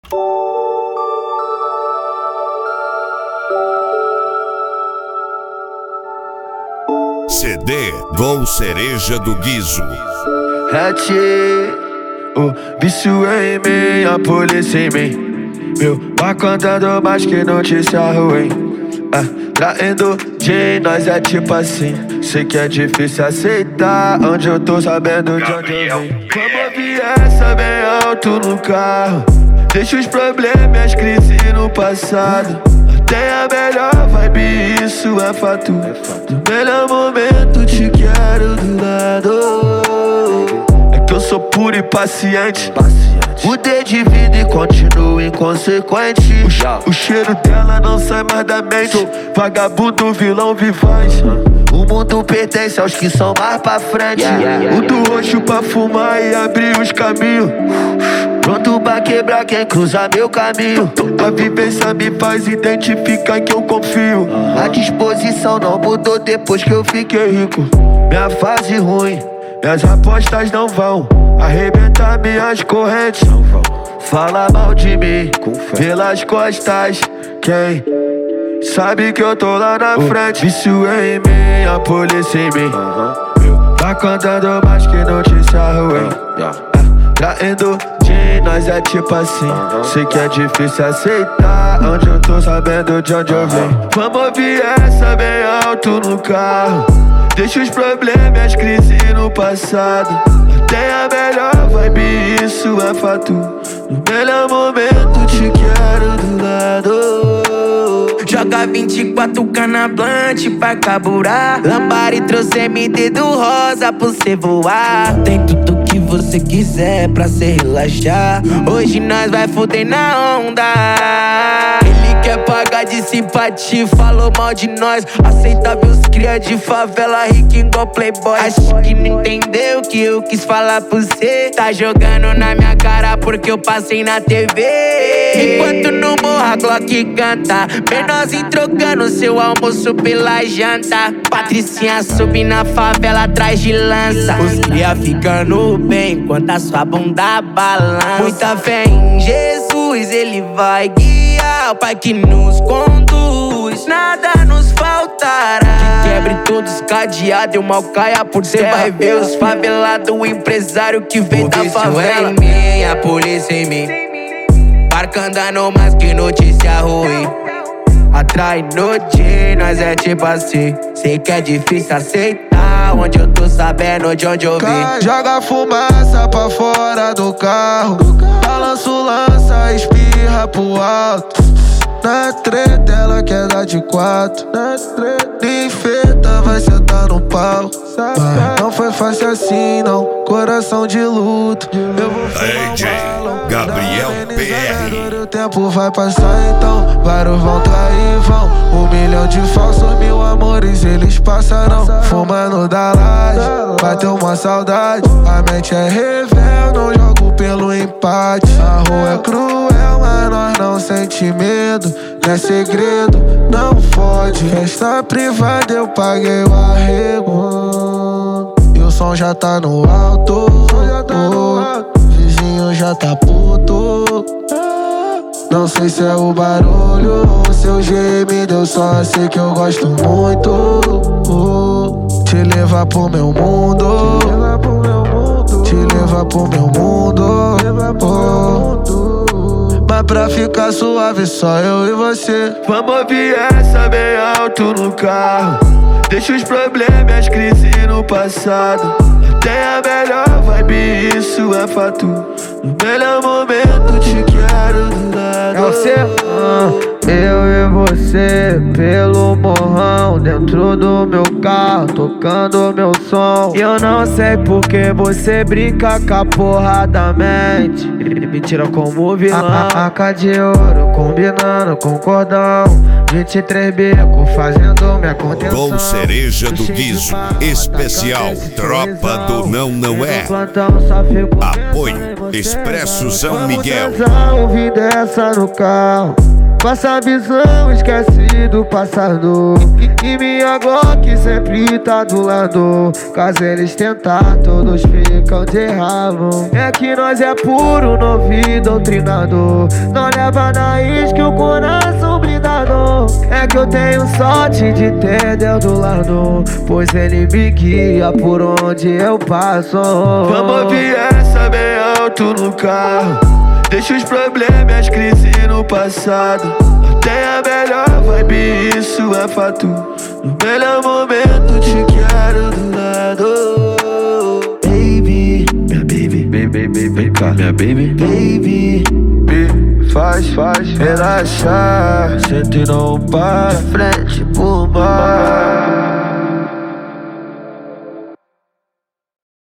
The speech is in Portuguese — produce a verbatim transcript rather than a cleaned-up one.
C D Gol Cereja do Guizo. Hatch, o vício em mim, a polícia em mim. Meu pai cantando mais que notícia ruim. ah, Traindo de nós é tipo assim. Sei que é difícil aceitar, onde eu tô sabendo de onde eu vim. Vamos ouvir essa bem alto no carro. Deixa os problemas e as crises no passado. Tem a melhor vibe, isso é fato. No melhor momento te quero do lado. É que eu sou puro e paciente. Mudei de vida e continuo inconsequente. O, o cheiro dela não sai mais da mente. Vagabundo, vilão, vivaz. O mundo pertence aos que são mais pra frente. O do roxo pra fumar e abrir os caminhos. Pronto pra quebrar quem cruza meu caminho. A vivência me faz identificar que eu confio. A disposição não mudou depois que eu fiquei rico. Minha fase ruim, minhas apostas não vão arrebentar minhas correntes. Fala mal de mim pelas costas. Quem sabe que eu tô lá na frente. Vício em mim, a polícia em mim. Tá cantando mais que notícia ruim. Traindo de nós é tipo assim. Sei que é difícil aceitar, onde eu tô sabendo de onde eu vim. Vamos ouvir essa bem alto no carro. Deixa os problemas e as crises no passado. Tem a melhor vibe, isso é fato. No melhor momento te quero do lado. Joga vinte e quatro canablante pra carburar. Lambari trouxe M D do rosa pra você voar. Tem tudo que você quiser pra se relaxar. Hoje nós vai foder na onda. Ele quer pagar de simpatia, falou mal de nós. Aceitável os cria de favela, rico igual playboy. Acho que não entendeu que eu quis falar pra você. Tá jogando na minha cara porque eu passei na T V. Enquanto no morro a Glock canta, menorzinho trocando seu almoço pela janta. Patricinha sobe na favela atrás de lança. Os cria ficando bem enquanto a sua bunda balança. Muita fé em Jesus, ele vai guiar. O Pai que nos conduz, nada nos faltará. Que quebre todos os cadeados e o mal caia por terra. Cê vai ver os favelados, o empresário que vem da favela. Em mim, a polícia em mim. Barca andando mais que notícia ruim. Atrai noite, nós é tipo assim. Sei que é difícil aceitar, onde eu tô sabendo de onde eu vim. Joga fumaça pra fora do carro. Balança o lança, espirra pro alto. Na treta ela quer dar de quatro. Na treta enfeita, vai sentar no pau. Mas não foi fácil assim não, coração de luto. Eu vou D J Gabriel P R. O tempo vai passar então, vários vão trair, vão. Um milhão de falsos, mil amores eles passarão. Fumando da laje, bateu uma saudade. A mente é revel, não jogo pelo empate. A rua é cruel, mas nós não sente medo. Não é segredo, não fode. Festa privada eu paguei o arrego. E o som já tá no alto. Vizinho já tá puto. Não sei se é o barulho ou seu gemido, eu só sei que eu gosto muito. Te levar pro meu mundo. Te levar pro meu mundo. Mas pra ficar suave só eu e você. Vamos ouvir essa bem alto no carro. Deixa os problemas e as crises no passado. Tem a melhor vibe, isso é fato. No melhor momento te quero do lado. É você? Ah, eu e você pelo morrão, dentro do meu carro, tocando meu som. E eu não sei porque você brinca com a porra da mente e me tira como vilão. A A de ouro combinando com cordão, vinte e três bico fazendo minha contenção. Gol Cereja do Guizo, especial Tropa do Não Não É. Apoio Expresso São Miguel. Ouvi dessa no carro, Passa a visão, esquece do passado. E minha Glock sempre tá do lado. Caso eles tentar, todos ficam de rabo. É que nós é puro, novo e doutrinado. Não leva na isca o coração blindado. É que eu tenho sorte de ter Deus do lado, pois ele me guia por onde eu passo. Vamos ouvir essa bem alto no carro. Deixa os problemas e as crises no passado. Tenha a melhor vibe, isso é fato. No melhor momento te quero do lado. Baby, minha baby, baby, baby, vem cá, minha baby, baby, me faz, faz relaxar. Sente e não para, frente por mar.